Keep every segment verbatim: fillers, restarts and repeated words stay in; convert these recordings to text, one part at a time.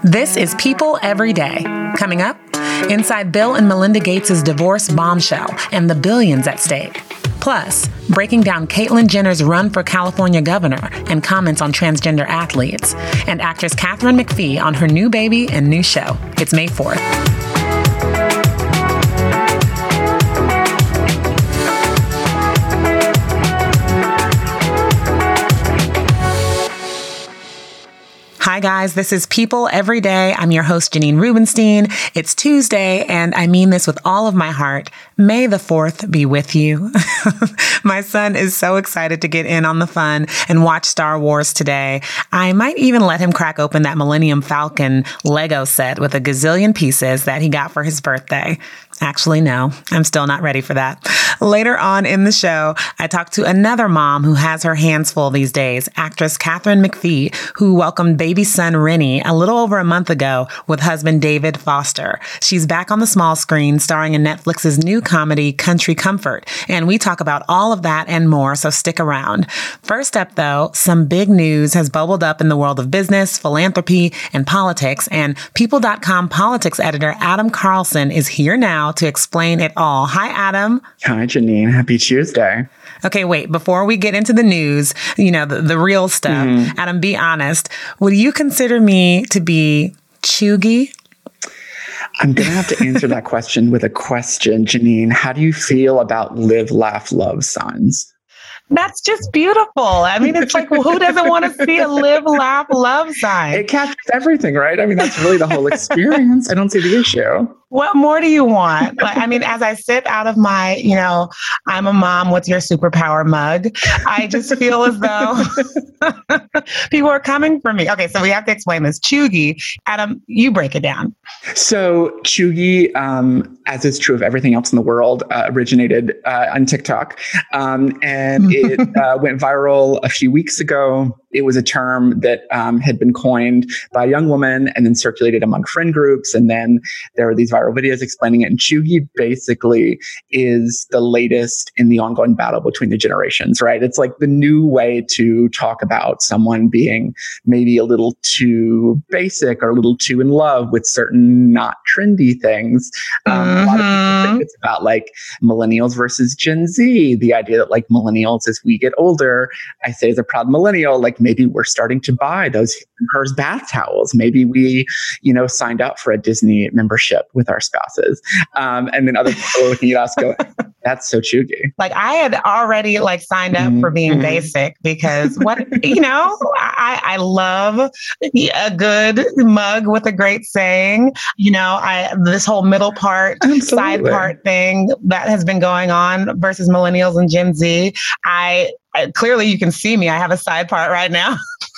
This is People Every Day. Coming up, inside Bill and Melinda Gates' divorce bombshell and the billions at stake. Plus, breaking down Caitlyn Jenner's run for California governor and comments on transgender athletes. And actress Katharine McPhee on her new baby and new show. It's May fourth. Hi guys, this is People Every Day. I'm your host, Janine Rubenstein. It's Tuesday, and I mean this with all of my heart. May the fourth be with you. My son is so excited to get in on the fun and watch Star Wars today. I might even let him crack open that Millennium Falcon Lego set with a gazillion pieces that he got for his birthday. Actually, no, I'm still not ready for that. Later on in the show, I talked to another mom who has her hands full these days, actress Katharine McPhee, who welcomed baby son Rennie a little over a month ago with husband David Foster. She's back on the small screen starring in Netflix's new comedy, Country Comfort. And we talk about all of that and more, so stick around. First up, though, some big news has bubbled up in the world of business, philanthropy, and politics. And People dot com politics editor Adam Carlson is here now to explain it all. Hi, Adam. Hi, Janine. Happy Tuesday. Okay, wait, before we get into the news, you know, the, the real stuff, mm-hmm. Adam, be honest. Would you consider me to be chuggy? I'm going to have to answer that question with a question, Janine. How do you feel about live, laugh, love signs? That's just beautiful. I mean, it's like, well, who doesn't want to see a live, laugh, love sign? It captures everything, right? I mean, that's really the whole experience. I don't see the issue. What more do you want? Like, I mean, as I sip out of my, you know, I'm a mom, what's your superpower mug? I just feel as though people are coming for me. Okay, so we have to explain this. Chuggy, Adam, you break it down. So Chuggy, um, as is true of everything else in the world, uh, originated uh, on TikTok. Um, and it uh, went viral a few weeks ago. It was a term that um, had been coined by a young woman and then circulated among friend groups. And then there were these viral videos explaining it. And Chuggy basically is the latest in the ongoing battle between the generations, right? It's like the new way to talk about someone being maybe a little too basic or a little too in love with certain not trendy things. Um, mm-hmm. A lot of people think it's about like millennials versus Gen Z. The idea that like millennials, as we get older, I say as a proud millennial, like maybe we're starting to buy those hers bath towels. Maybe we, you know, signed up for a Disney membership with our spouses. Um, and then other people are looking at us going, that's so chuggy. Like I had already like signed up mm-hmm. for being mm-hmm. basic because what, you know, I, I love a good mug with a great saying, you know, I, this whole middle part, Absolutely. Side part thing that has been going on versus millennials and Gen Z. I, I clearly you can see me. I have a side part right now.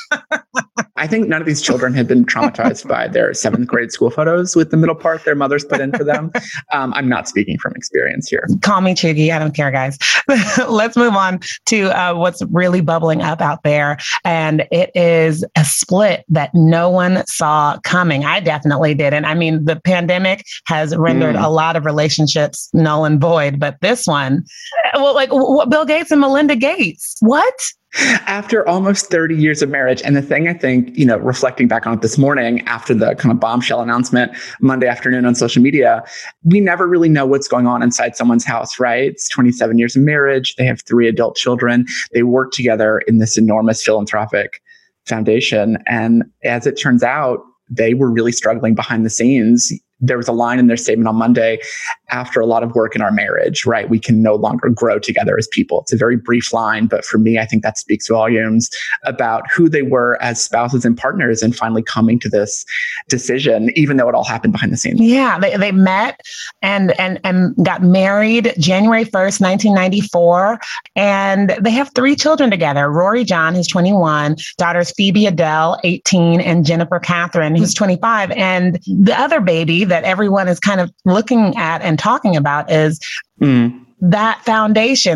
I think none of these children had been traumatized by their seventh grade school photos with the middle part their mothers put in for them. Um, I'm not speaking from experience here. Call me chuggy. I don't care, guys. Let's move on to uh, what's really bubbling up out there. And it is a split that no one saw coming. I definitely didn't. I mean, the pandemic has rendered mm. a lot of relationships null and void, but this one, well, like w- Bill Gates and Melinda Gates. What? After almost thirty years of marriage. And the thing I think, you know, reflecting back on it this morning after the kind of bombshell announcement Monday afternoon on social media, we never really know what's going on inside someone's house, right? It's twenty-seven years of marriage. They have three adult children. They work together in this enormous philanthropic foundation. And as it turns out, they were really struggling behind the scenes. There was a line in their statement on Monday, after a lot of work in our marriage, right? We can no longer grow together as people. It's a very brief line, but for me, I think that speaks volumes about who they were as spouses and partners and finally coming to this decision, even though it all happened behind the scenes. Yeah, they, they met and, and, and got married January first, nineteen ninety-four. And they have three children together. Rory John, who's twenty-one, daughters Phoebe Adele, eighteen, and Jennifer Catherine, who's twenty-five. And the other baby that everyone is kind of looking at and talking about is mm. that foundation, that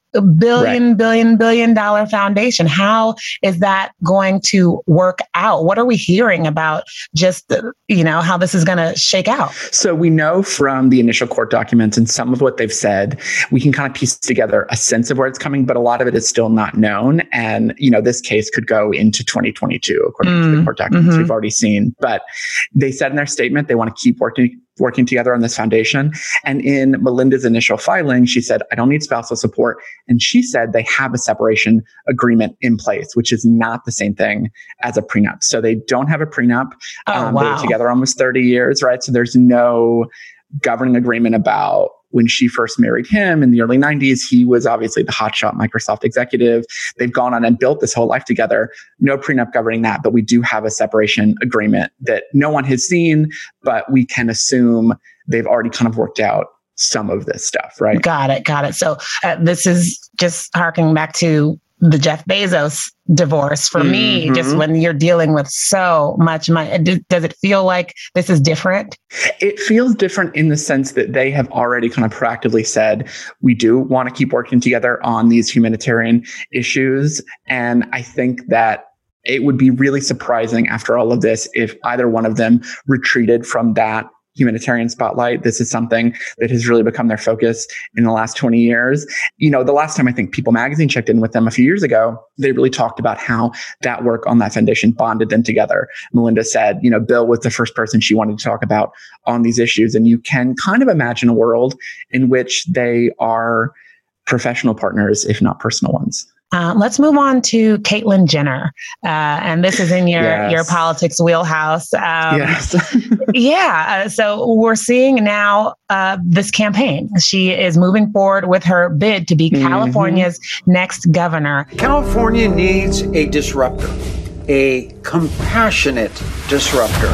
billion, Right. billion, billion dollar foundation. How is that going to work out? What are we hearing about just, you know, how this is going to shake out? So we know from the initial court documents and some of what they've said, we can kind of piece together a sense of where it's coming, but a lot of it is still not known. And, you know, this case could go into twenty twenty-two, according mm, to the court documents mm-hmm. we've already seen. But they said in their statement, they want to keep working working together on this foundation. And in Melinda's initial filing, she said, I don't need spousal support. And she said they have a separation agreement in place, which is not the same thing as a prenup. So they don't have a prenup. Oh, um, wow. They were together almost thirty years, right? So there's no governing agreement about when she first married him in the early nineties. He was obviously the hotshot Microsoft executive. They've gone on and built this whole life together. No prenup governing that, but we do have a separation agreement that no one has seen, but we can assume they've already kind of worked out some of this stuff, right? Got it. Got it. So uh, this is just harking back to the Jeff Bezos divorce. For mm-hmm. me, just when you're dealing with so much money, does it feel like this is different? It feels different in the sense that they have already kind of proactively said, we do want to keep working together on these humanitarian issues. And I think that it would be really surprising after all of this if either one of them retreated from that humanitarian spotlight. This is something that has really become their focus in the last twenty years. You know, the last time I think People Magazine checked in with them a few years ago, they really talked about how that work on that foundation bonded them together. Melinda said, you know, Bill was the first person she wanted to talk about on these issues. And you can kind of imagine a world in which they are professional partners, if not personal ones. Uh, let's move on to Caitlyn Jenner. Uh, and this is in your, yes. your politics wheelhouse. Um, yes. yeah. Uh, so we're seeing now uh, this campaign. She is moving forward with her bid to be mm-hmm. California's next governor. California needs a disruptor, a compassionate disruptor.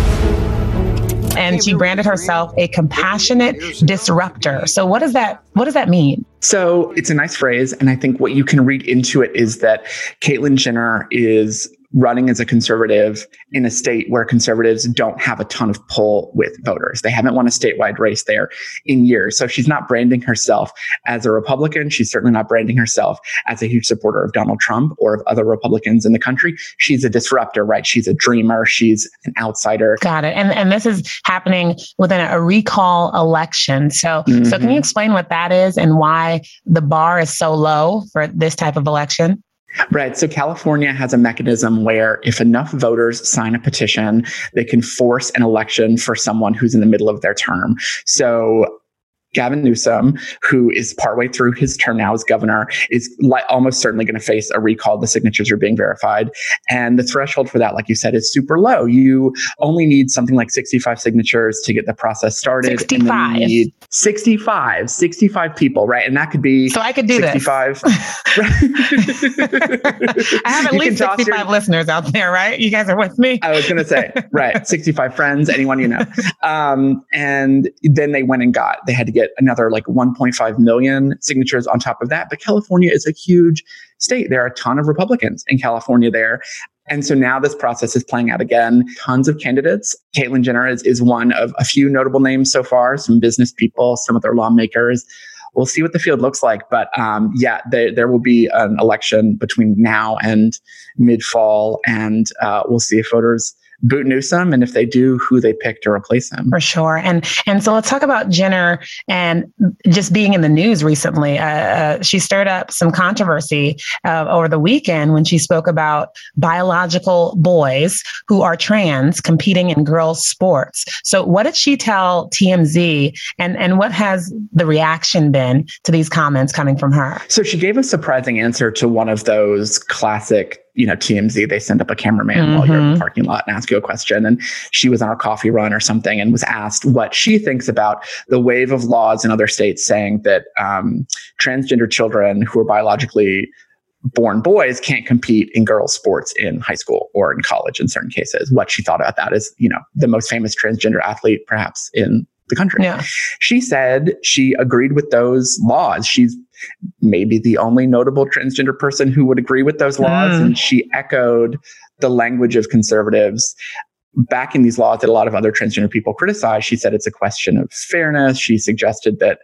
And she branded herself a compassionate disruptor. So what does that what does that mean? So it's a nice phrase. And I think what you can read into it is that Caitlyn Jenner is running as a conservative in a state where conservatives don't have a ton of pull with voters. They haven't won a statewide race there in years. So she's not branding herself as a Republican. She's certainly not branding herself as a huge supporter of Donald Trump or of other Republicans in the country. She's a disruptor, right? She's a dreamer. She's an outsider. Got it. And and this is happening within a recall election. So, mm-hmm. so can you explain what that is and why the bar is so low for this type of election? Right. So California has a mechanism where if enough voters sign a petition, they can force an election for someone who's in the middle of their term. So Gavin Newsom, who is partway through his term now as governor, is li- almost certainly going to face a recall. The signatures are being verified. And the threshold for that, like you said, is super low. You only need something like sixty-five signatures to get the process started. sixty-five. And then you need sixty-five, sixty-five people, right? And that could be so I could do sixty-five. This. I have at you least sixty-five your, listeners out there, right? You guys are with me? I was going to say, right. sixty-five friends, anyone you know. Um, and then they went and got, they had to get another like one point five million signatures on top of that. But California is a huge state. There are a ton of Republicans in California there. And so now this process is playing out again. Tons of candidates. Caitlyn Jenner is, is one of a few notable names so far, some business people, some other lawmakers. We'll see what the field looks like. But um, yeah, there, there will be an election between now and mid-fall. And uh, we'll see if voters boot Newsom, and if they do, who they pick to replace him. For sure. And and so let's talk about Jenner and just being in the news recently. Uh, uh, she stirred up some controversy uh, over the weekend when she spoke about biological boys who are trans competing in girls' sports. So what did she tell T M Z, and, and what has the reaction been to these comments coming from her? So she gave a surprising answer to one of those classic, you know, T M Z, they send up a cameraman mm-hmm. while you're in the parking lot and ask you a question. And she was on a coffee run or something and was asked what she thinks about the wave of laws in other states saying that um, transgender children who are biologically born boys can't compete in girls' sports in high school or in college in certain cases. What she thought about that is, you know, the most famous transgender athlete perhaps in the country. Yeah. She said she agreed with those laws. She's maybe the only notable transgender person who would agree with those laws. Mm. And she echoed the language of conservatives backing these laws that a lot of other transgender people criticize. She said it's a question of fairness. She suggested that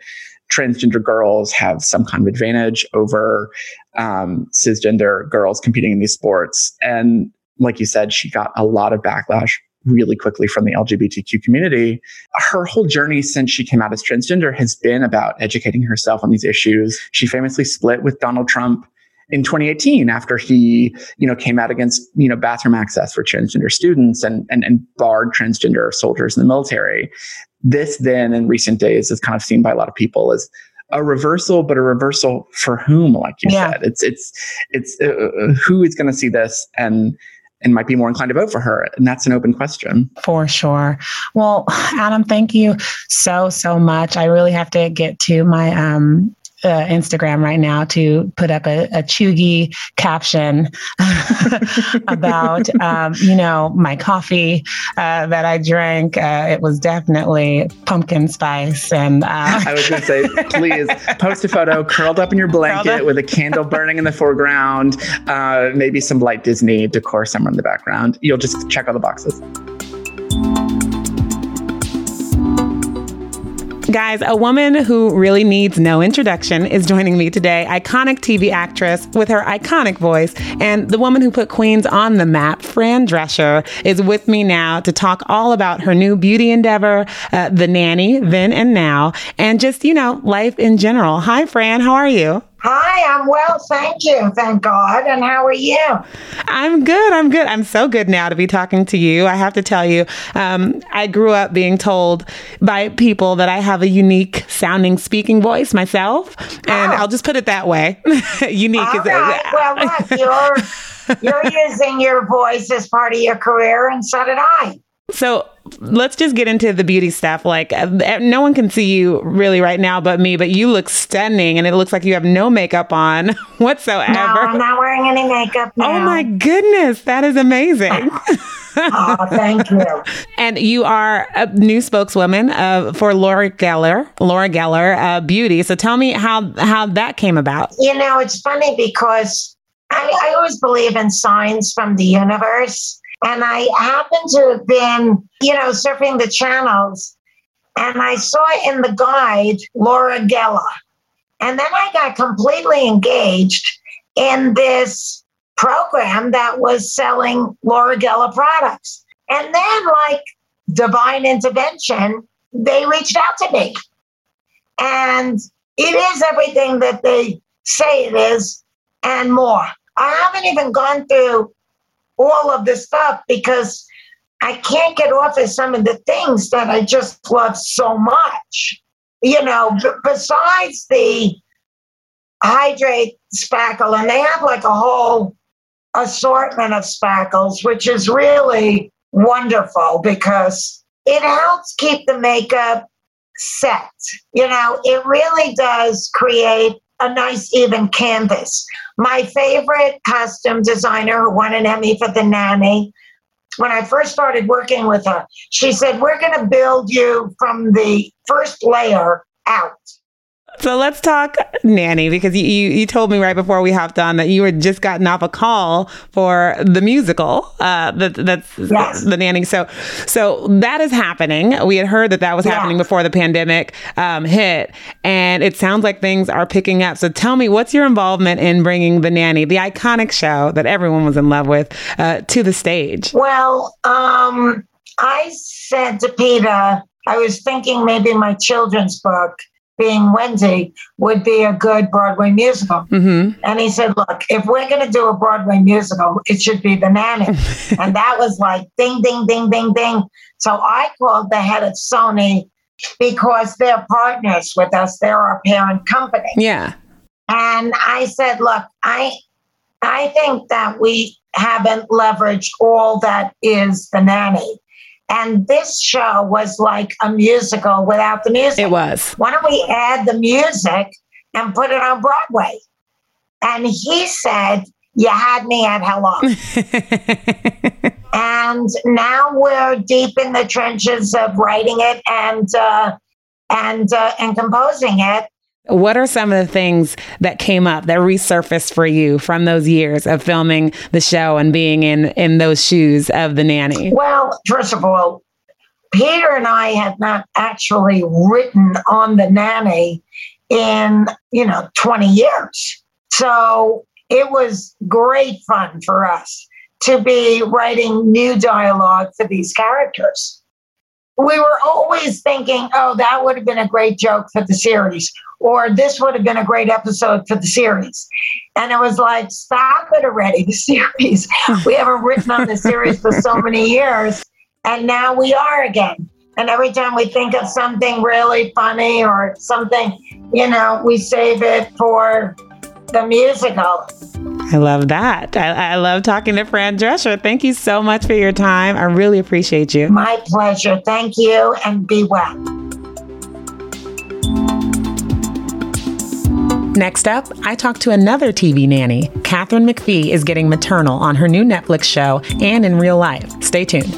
transgender girls have some kind of advantage over um, cisgender girls competing in these sports. And like you said, she got a lot of backlash really quickly from the L G B T Q community. Her whole journey since she came out as transgender has been about educating herself on these issues. She famously split with Donald Trump in twenty eighteen after he, you know, came out against, you know, bathroom access for transgender students and, and, and barred transgender soldiers in the military. This then in recent days is kind of seen by a lot of people as a reversal, but a reversal for whom, like you yeah. said, it's, it's, it's uh, who is going to see this and, and might be more inclined to vote for her. And that's an open question. For sure. Well, Adam, thank you so, so much. I really have to get to my um, uh, Instagram right now to put up a, a chuggy caption about, um, you know, my coffee uh, that I drank. Uh, it was definitely pumpkin spice. And uh, I was going to say, please post a photo curled up in your blanket with a candle burning in the foreground, uh, maybe some light Disney decor somewhere in the background. You'll just check all the boxes. Guys, a woman who really needs no introduction is joining me today. Iconic T V actress with her iconic voice and the woman who put Queens on the map, Fran Drescher, is with me now to talk all about her new beauty endeavor, uh, The Nanny, Then and Now, and just, you know, life in general. Hi, Fran. How are you? Hi, I'm well, thank you. Thank God. And how are you? I'm good. I'm good. I'm so good now to be talking to you. I have to tell you, um, I grew up being told by people that I have a unique sounding speaking voice myself. And oh. I'll just put it that way. Unique. All is right. it? Well, look, you're, you're using your voice as part of your career, and so did I. So let's just get into the beauty stuff. Like, uh, no one can see you really right now but me, but you look stunning and it looks like you have no makeup on whatsoever. No, I'm not wearing any makeup now. Oh my goodness, that is amazing. Oh, thank you. And you are a new spokeswoman uh, for Laura Geller, Laura Geller uh, Beauty. So tell me how, how that came about. You know, it's funny because I, I always believe in signs from the universe. And I happened to have been, you know, surfing the channels, and I saw in the guide Laura Geller. And then I got completely engaged in this program that was selling Laura Geller products. And then, like divine intervention, they reached out to me. And it is everything that they say it is and more. I haven't even gone through all of this stuff because I can't get off of some of the things that I just love so much. You know, b- besides the Hydrate spackle, and they have like a whole assortment of spackles, which is really wonderful because it helps keep the makeup set. You know, it really does create a nice even canvas. My favorite costume designer who won an Emmy for The Nanny, when I first started working with her, she said, we're going to build you from the first layer out. So let's talk Nanny, because you, you, you told me right before we hopped on that you had just gotten off a call for the musical. Uh, that, that's yes. The Nanny. So so that is happening. We had heard that that was yeah. happening before the pandemic um, hit, and it sounds like things are picking up. So tell me, what's your involvement in bringing The Nanny, the iconic show that everyone was in love with, uh, to the stage? Well, um, I said to Peter, I was thinking maybe my children's book, being Wendy, would be a good Broadway musical. Mm-hmm. And he said, look, if we're going to do a Broadway musical, it should be The Nanny. And that was like ding, ding, ding, ding, ding. So I called the head of Sony because they're partners with us. They're our parent company. Yeah. And I said, look, I, I think that we haven't leveraged all that is The Nanny. And this show was like a musical without the music. It was. Why don't we add the music and put it on Broadway? And he said, you had me at hello. And now we're deep in the trenches of writing it and uh, and uh, and composing it. What are some of the things that came up that resurfaced for you from those years of filming the show and being in, in those shoes of The Nanny? Well, first of all, Peter and I had not actually written on The Nanny in, you know, twenty years. So it was great fun for us to be writing new dialogue for these characters. We were always thinking, oh, that would have been a great joke for the series, or this would have been a great episode for the series. And it was like, stop it already, the series. We haven't written on the series for so many years, and now we are again. And every time we think of something really funny or something, you know, we save it for the musical. I love that. I, I love talking to Fran Drescher. Thank you so much for your time. I really appreciate you. My pleasure. Thank you, and be well. Next up, I talked to another T V nanny. Katharine McPhee is getting maternal on her new Netflix show and in real life. Stay tuned.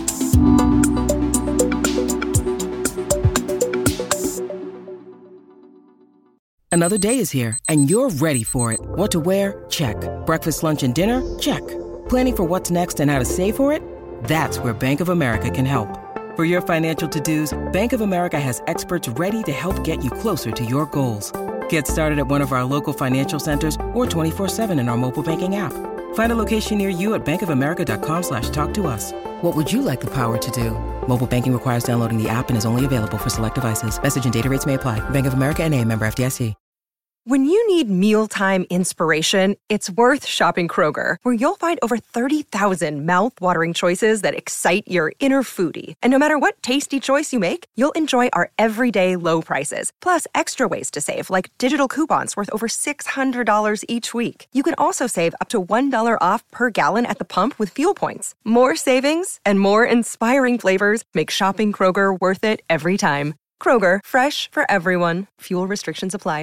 Another day is here, and you're ready for it. What to wear? Check. Breakfast, lunch, and dinner? Check. Planning for what's next and how to save for it? That's where Bank of America can help. For your financial to-dos, Bank of America has experts ready to help get you closer to your goals. Get started at one of our local financial centers or twenty-four seven in our mobile banking app. Find a location near you at bankofamerica.com slash talk to us. What would you like the power to do? Mobile banking requires downloading the app and is only available for select devices. Message and data rates may apply. Bank of America N A, member F D I C. When you need mealtime inspiration, it's worth shopping Kroger, where you'll find over thirty thousand mouth-watering choices that excite your inner foodie. And no matter what tasty choice you make, you'll enjoy our everyday low prices, plus extra ways to save, like digital coupons worth over six hundred dollars each week. You can also save up to one dollar off per gallon at the pump with fuel points. More savings and more inspiring flavors make shopping Kroger worth it every time. Kroger, fresh for everyone. Fuel restrictions apply.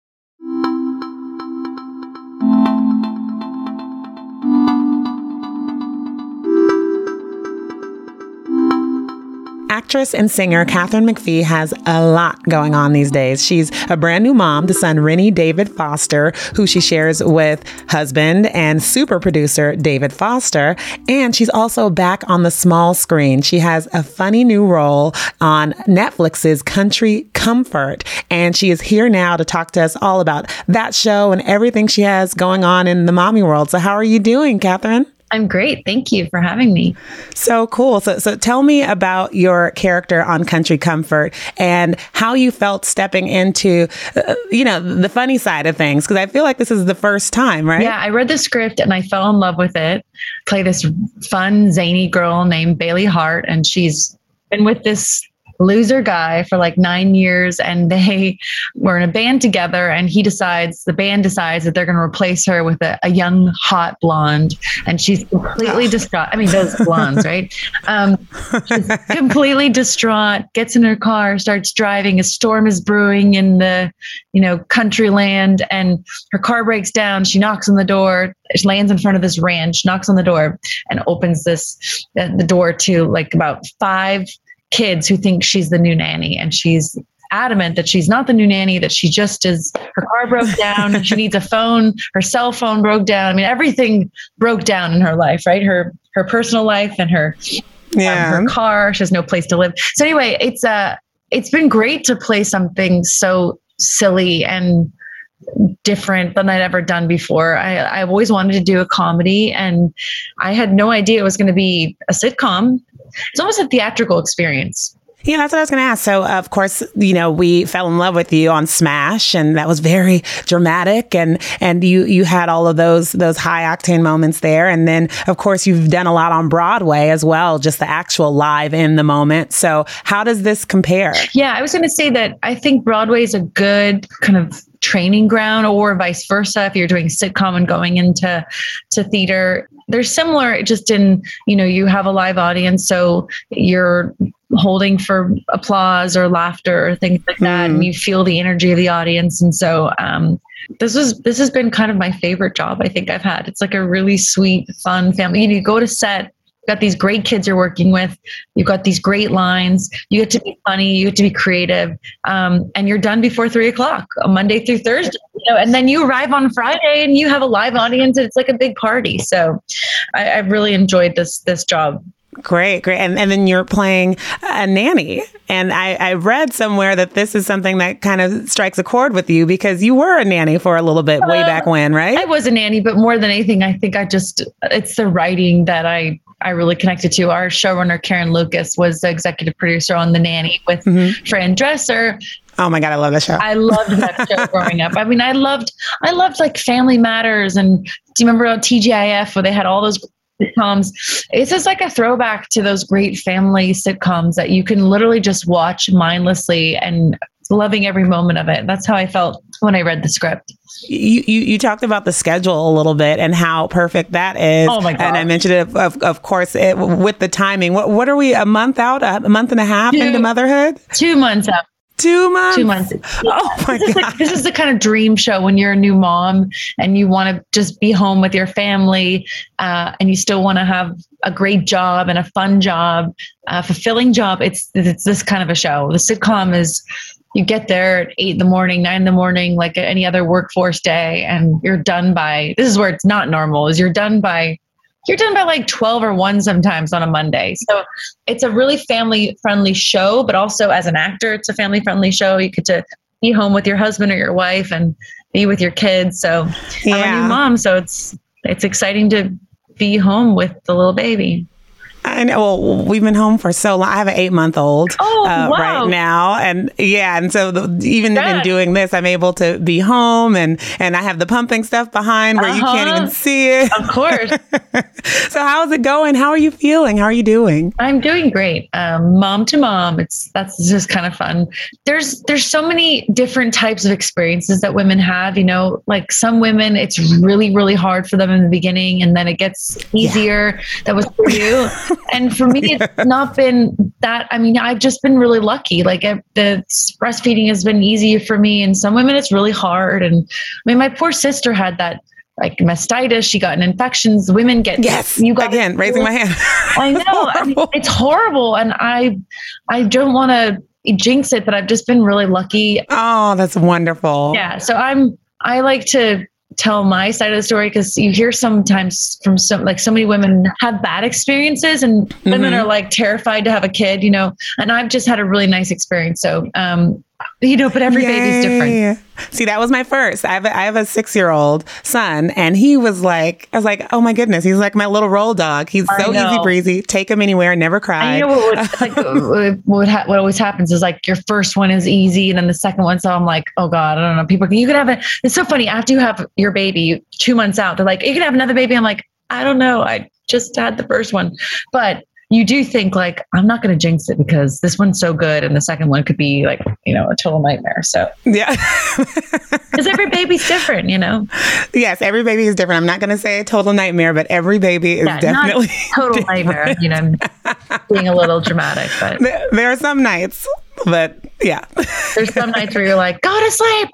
Actress and singer Katharine McPhee has a lot going on these days. She's a brand new mom to son Rennie David Foster, who she shares with husband and super producer David Foster. And she's also back on the small screen. She has a funny new role on Netflix's Country Comfort. And she is here now to talk to us all about that show and everything she has going on in the mommy world. So how are you doing, Katharine? I'm great. Thank you for having me. So cool. So, so tell me about your character on Country Comfort and how you felt stepping into, uh, you know, the funny side of things. Because I feel like this is the first time, right? Yeah, I read the script and I fell in love with it. Play this fun, zany girl named Bailey Hart, and she's been with this loser guy for like nine years, and they were in a band together, and he decides, the band decides that they're going to replace her with a, a young, hot blonde, and she's completely distraught. I mean, those blondes, right? Um, she's completely distraught, gets in her car, starts driving. A storm is brewing in the, you know, country land, and her car breaks down. She knocks on the door. She lands in front of this ranch, knocks on the door, and opens this, uh, the door to like about five kids who think she's the new nanny, and she's adamant that she's not the new nanny, that she just is, her car broke down, she needs a phone, her cell phone broke down. I mean, everything broke down in her life, right? Her her personal life and her yeah. um, her car. She has no place to live. So anyway, it's uh it's been great to play something so silly and different than I'd ever done before. I, I've always wanted to do a comedy, and I had no idea it was going to be a sitcom. It's almost a theatrical experience. Yeah, that's what I was going to ask. So, of course, you know, we fell in love with you on Smash, and that was very dramatic, and and you you had all of those those high octane moments there. And then, of course, you've done a lot on Broadway as well, just the actual live in the moment. So how does this compare? Yeah, I was going to say that I think Broadway is a good kind of training ground, or vice versa. If you're doing sitcom and going into to theater, they're similar, just in, you know, you have a live audience, so you're holding for applause or laughter or things like that, mm. and you feel the energy of the audience. And so um, this was this has been kind of my favorite job I think I've had. It's like a really sweet, fun family. You know, you go to set, you've got these great kids you're working with, you've got these great lines, you get to be funny, you get to be creative, um, and you're done before three o'clock, Monday through Thursday. You know, and then you arrive on Friday and you have a live audience, and it's like a big party. So I, I've really enjoyed this this job. Great, great. And and then you're playing a nanny. And I, I read somewhere that this is something that kind of strikes a chord with you because you were a nanny for a little bit way back when, right? I was a nanny, but more than anything, I think I just, it's the writing that I, I really connected to. Our showrunner, Karen Lucas, was the executive producer on The Nanny with mm-hmm. Fran Dresser. Oh my God, I love that show. I loved that show growing up. I mean, I loved, I loved like Family Matters. And do you remember on T G I F where they had all those sitcoms? It's just like a throwback to those great family sitcoms that you can literally just watch mindlessly and loving every moment of it. That's how I felt when I read the script. You, you you talked about the schedule a little bit and how perfect that is. Oh my God. And I mentioned it, of, of course, it, with the timing. What what are we, a month out, a month and a half two, into motherhood? Two months out. Two months? Two months. Oh my this God. Is like, this is the kind of dream show when you're a new mom and you want to just be home with your family uh, and you still want to have a great job and a fun job, a fulfilling job. It's, it's this kind of a show. The sitcom is, you get there at eight in the morning, nine in the morning, like any other workforce day, and you're done by, this is where it's not normal, is you're done by You're done by like twelve or one sometimes on a Monday. So it's a really family friendly show, but also as an actor, it's a family friendly show. You get to be home with your husband or your wife and be with your kids. So yeah. I'm a new mom. So it's, it's exciting to be home with the little baby. I know. Well, we've been home for so long. I have an eight month old oh, uh, wow. right now. And yeah. And so the, even yeah. in doing this, I'm able to be home and, and I have the pumping stuff behind where uh-huh. you can't even see it. Of course. So how's it going? How are you feeling? How are you doing? I'm doing great. Um, mom to mom. It's, that's just kind of fun. There's, there's so many different types of experiences that women have, you know, like some women, it's really, really hard for them in the beginning and then it gets easier. Yeah. That was for you. And for me, yeah. it's not been that. I mean, I've just been really lucky. Like I, the breastfeeding has been easy for me. And some women, it's really hard. And I mean, my poor sister had that like mastitis. She got an infection. Women get, yes, you got again, raising my hand. I know. I mean, it's horrible. And I, I don't want to jinx it, but I've just been really lucky. Oh, that's wonderful. Yeah. So I'm, I like to tell my side of the story because you hear sometimes from some, like so many women have bad experiences and mm-hmm. women are like terrified to have a kid, you know, and I've just had a really nice experience. So, um, you know, but every Yay. baby's different. See, that was my first. I have a, I have a six-year-old son, and he was like, I was like, oh my goodness, he's like my little roll dog. He's so easy breezy. Take him anywhere, never cry. You know what? Would, like, what, would ha- what always happens is like your first one is easy, and then the second one. So I'm like, oh God, I don't know. People, you could have a. It's so funny. After you have your baby, two months out, they're like, you can have another baby. I'm like, I don't know. I just had the first one, but. You do think like, I'm not going to jinx it because this one's so good. And the second one could be like, you know, a total nightmare. So yeah, because every baby's different, you know? Yes. Every baby is different. I'm not going to say a total nightmare, but every baby is yeah, definitely not total different. Nightmare, you know, being a little dramatic, but there, there are some nights, but yeah, there's some nights where you're like, go to sleep.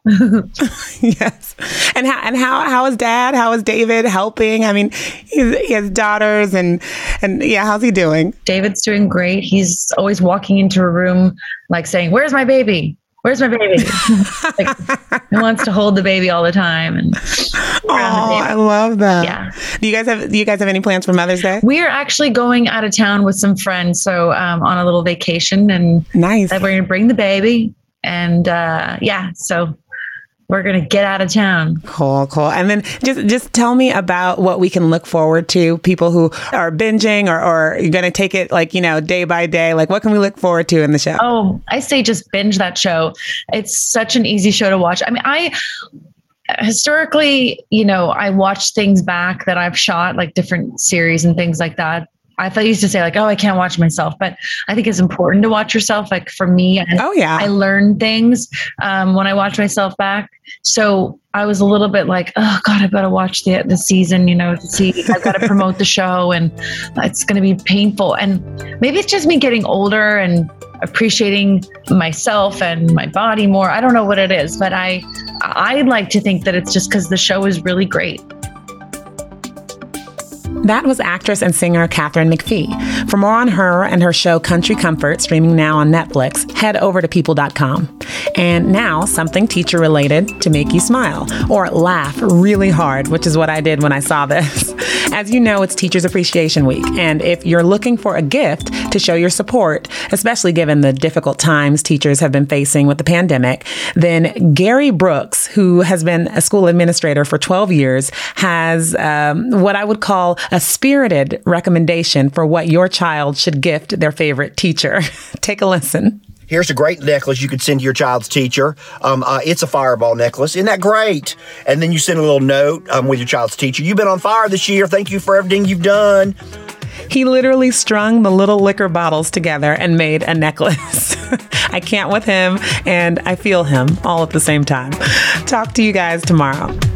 Yes. And how, and how, how is dad? How is David helping? I mean, he's, he has daughters and, and yeah, how's he doing? David's doing great. He's always walking into a room, like saying, where's my baby? Where's my baby? Like, he wants to hold the baby all the time. And oh, I love that. Yeah. Do you guys have, do you guys have any plans for Mother's Day? We are actually going out of town with some friends. So, um, on a little vacation and nice. We're going to bring the baby and, uh, yeah, so we're going to get out of town. Cool, cool. And then just just tell me about what we can look forward to, people who are binging or, or you're going to take it like, you know, day by day. Like, what can we look forward to in the show? Oh, I say just binge that show. It's such an easy show to watch. I mean, I... historically, you know, I watch things back that I've shot, like different series and things like that. I thought I used to say like, oh, I can't watch myself, but I think it's important to watch yourself. Like for me, I, oh yeah, I learn things um, when I watch myself back. So I was a little bit like, oh God, I better watch the the season, you know, to see, I've got to promote the show and it's going to be painful. And maybe it's just me getting older and appreciating myself and my body more. I don't know what it is, but I, I like to think that it's just because the show is really great. That was actress and singer Katharine McPhee. For more on her and her show Country Comfort, streaming now on Netflix, head over to people dot com. And now, something teacher related to make you smile or laugh really hard, which is what I did when I saw this. As you know, it's Teachers Appreciation Week, and if you're looking for a gift to show your support, especially given the difficult times teachers have been facing with the pandemic, then Gary Brooks, who has been a school administrator for twelve years, has um, what I would call a spirited recommendation for what your child should gift their favorite teacher. Take a listen. Here's a great necklace you could send to your child's teacher. Um, uh, it's a fireball necklace. Isn't that great? And then you send a little note um, with your child's teacher. You've been on fire this year. Thank you for everything you've done. He literally strung the little liquor bottles together and made a necklace. I can't with him, and I feel him all at the same time. Talk to you guys tomorrow.